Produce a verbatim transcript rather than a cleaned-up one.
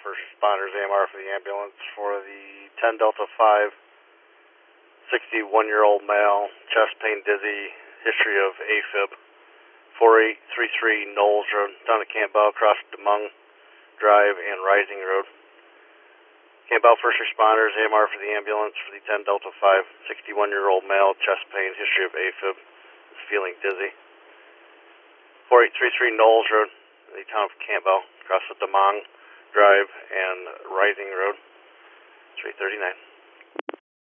first responders, A M R for the ambulance for the ten Delta five, sixty-one-year-old male, chest pain, dizzy, history of AFib, four eight three three Knowles Road, down to Campbell, across DeMung Drive and Rising Road. Campbell first responders, A M R for the ambulance for the ten Delta five, sixty-one-year-old male, chest pain, history of AFib, is feeling dizzy. four eight three three Knowles Road, the town of Campbell, across the DeMung Drive and Rising Road, three thirty-nine.